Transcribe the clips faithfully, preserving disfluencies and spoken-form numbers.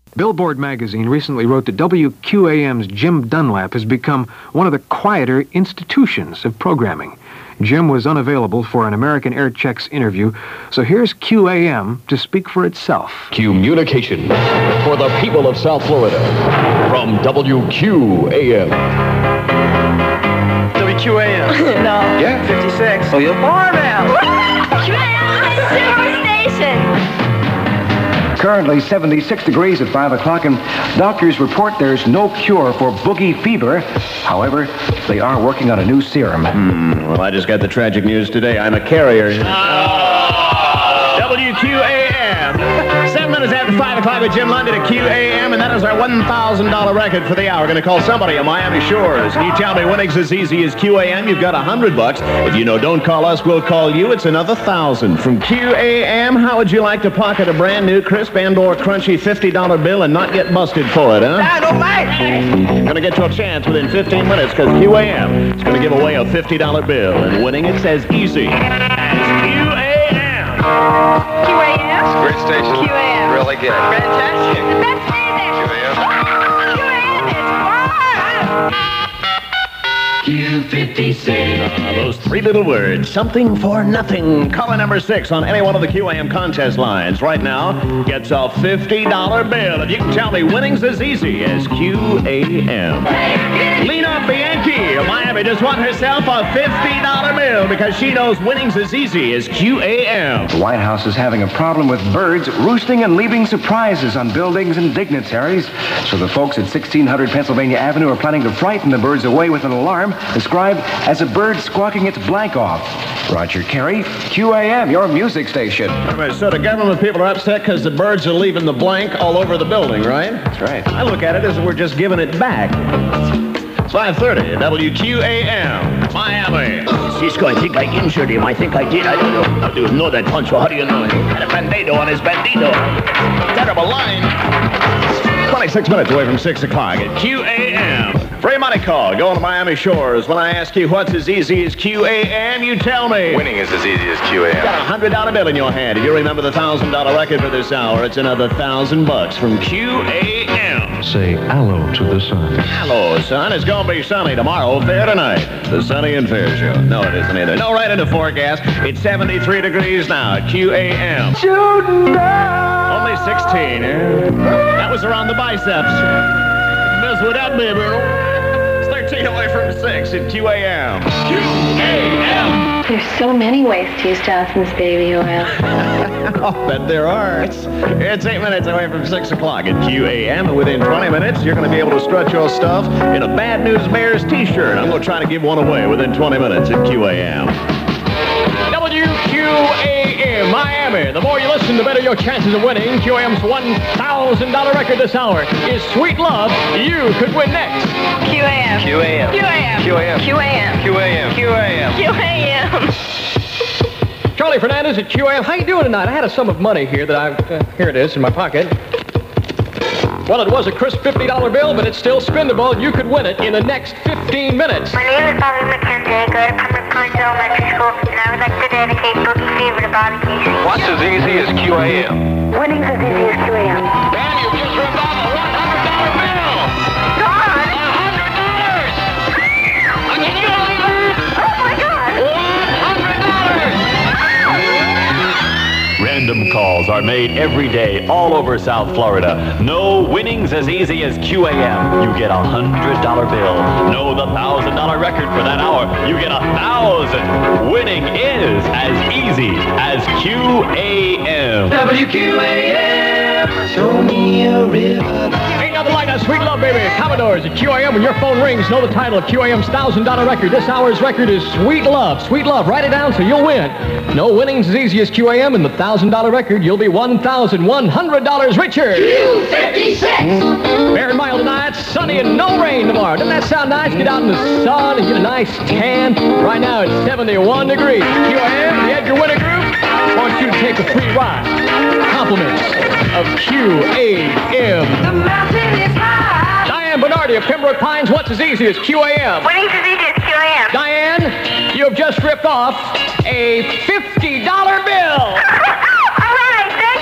Billboard magazine recently wrote that W Q A M's Jim Dunlap has become one of the quieter institutions of programming. Jim was unavailable for an American Air Checks interview, so here's Q A M to speak for itself. Communication for the people of South Florida from W Q A M. W Q A M. No. Yeah, fifty-six. Oh, you're far now. Q A M Superstation. Currently seventy-six degrees at five o'clock, and doctors report there's no cure for boogie fever. However, they are working on a new serum. Hmm, well, I just got the tragic news today. I'm a carrier. Oh. W Q A M. Seven minutes after five o'clock with Jim Lundy to Q A M, and that is our one thousand dollar record for the hour. Going to call somebody at Miami Shores. Can you tell me winning's as easy as Q A M? You've got a hundred bucks. If you know don't call us, we'll call you. It's another thousand. From Q A M, how would you like to pocket a brand new crisp and or crunchy fifty dollar bill and not get busted for it, huh? I don't like. Going to get you a chance within fifteen minutes because Q A M is going to give away a fifty dollar bill, and winning it's as easy as Q A M. Q A M? Great station. Q A M. Really good. Fantastic. The best music. Q A M. Q A M is fun. Q fifty-six. Uh, those three little words, something for nothing. Caller number six on any one of the Q A M contest lines right now gets a fifty dollar bill. If you can tell me winning's as easy as Q A M. Lena Bianchi of Miami just won herself a fifty dollar bill because she knows winning's as easy as Q A M. The White House is having a problem with birds roosting and leaving surprises on buildings and dignitaries. So the folks at sixteen hundred Pennsylvania Avenue are planning to frighten the birds away with an alarm described as a bird squawking its blank off. Roger Carey, Q A M, your music station. So the government people are upset because the birds are leaving the blank all over the building, right? That's right. I look at it as we're just giving it back. five thirty, W Q A M, Miami. Cisco, I think I injured him. I think I did. I don't know. How do you know that, Pancho? How do you know it? Had a bandito on his bandito. Terrible line. twenty-six minutes away from six o'clock at Q A M. Free money call. Going to Miami Shores. When I ask you what's as easy as Q A M, you tell me. Winning is as easy as Q A M. Got a hundred dollar bill in your hand. If you remember the thousand dollar record for this hour, it's another thousand bucks from Q A M. Say hello to the sun. Hello, son. It's going to be sunny tomorrow, fair tonight. The Sunny and Fair Show. No, it isn't either. No, right in the forecast. It's seventy-three degrees now at Q A M. Only sixteen, eh? That was around the biceps. Mess with that, baby. It's thirteen away from six at Q A M. Q A M. There's so many ways to use Johnson's baby oil. I'll bet there are. It's, it's eight minutes away from six o'clock at Q A M, and within twenty minutes, you're going to be able to strut your stuff in a Bad News Bears t-shirt. I'm going to try to give one away within twenty minutes at Q A M. W Q A M, Miami. The more you listen, the better your chances of winning. Q A M's one thousand dollar record this hour is Sweet Love. You could win next. Q A M. Q A M. Q A M. Q A M. Q A M. Q A M. Q A M. Q A M. Charlie Fernandez at Q A M. How you doing tonight? I had a sum of money here that I... Uh, here it is in my pocket. Well, it was a crisp fifty dollar bill, but it's still spendable. You could win it in the next fifteen minutes. My name is Bobby McKenzie. I go to Pembroke Pines Elementary School, and I would like to dedicate Boogie Fever to Bobby Casey. What's as easy as Q A M? Winning's as easy as Q A M. Dan, you just ripped off a one hundred dollar bill. God! one hundred dollars. Can you believe that? Oh, my God! one hundred dollars. Random calls are made every day all over South Florida. No winning's as easy as Q A M. You get a hundred dollar bill. Know the thousand dollar record for that hour. You get a thousand. Winning is as easy as Q A M. W Q A M. Show me a river. Ain't nothing like that Sweet Love, baby. Commodores at Q A M. When your phone rings, know the title of Q A M's thousand dollar record. This hour's record is Sweet Love. Sweet Love. Write it down so you'll win. No winning's as easy as Q A M, and the thousand dollar record, you'll be one thousand one hundred dollars richer. Q fifty-six. Fair and mild tonight, sunny and no rain tomorrow. Doesn't that sound nice? Get out in the sun and get a nice tan. Right now it's seventy-one degrees. Q A M, the Edgar Winter Group, wants you to take a free ride. Compliments of Q A M. The mountain is high. Diane Bernardi of Pembroke Pines, what's as easy as Q A M? Winning's as easy as Q A M. Diane, you have just ripped off a fifty dollar bill. All right, thank you.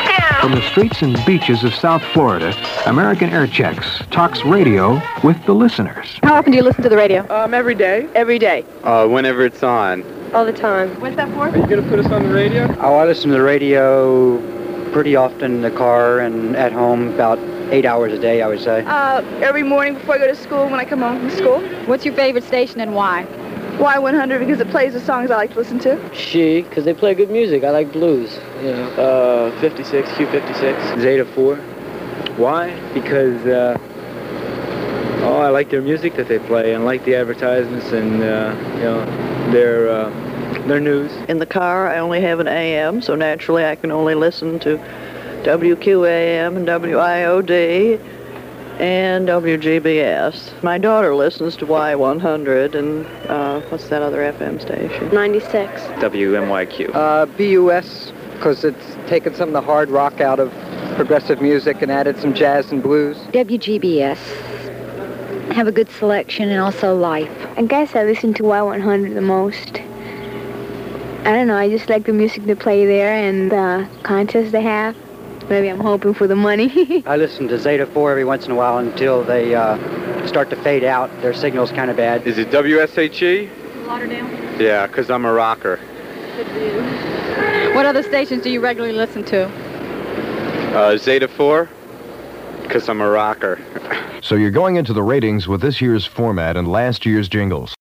From the streets and beaches of South Florida, American Air Checks talks radio with the listeners. How often do you listen to the radio? Um, every day. Every day. Uh, whenever it's on. All the time. What's that for? Are you going to put us on the radio? Oh, I listen to the radio pretty often in the car and at home, about eight hours a day, I would say. Uh, every morning before I go to school, when I come home from school. What's your favorite station and why? Y one hundred, because it plays the songs I like to listen to. She, because they play good music. I like blues. You know. Uh, fifty-six, Q fifty-six. Zeta four. Why? Because, uh, oh, I like their music that they play and like the advertisements and, uh, you know, their, uh, their news. In the car, I only have an A M, so naturally I can only listen to W Q A M and W I O D and W G B S. My daughter listens to Y one hundred and, uh, what's that other F M station? ninety-six. W M Y Q. Uh, B U S, because it's taken some of the hard rock out of progressive music and added some jazz and blues. W G B S. Have a good selection and also life. I guess I listen to Y one hundred the most. I don't know, I just like the music they play there and the contests they have. Maybe I'm hoping for the money. I listen to Zeta four every once in a while until they uh, start to fade out. Their signal's kind of bad. Is it W S H E? Lauderdale. Yeah, because I'm a rocker. Good for you. What other stations do you regularly listen to? Uh, Zeta four, because I'm a rocker. So you're going into the ratings with this year's format and last year's jingles.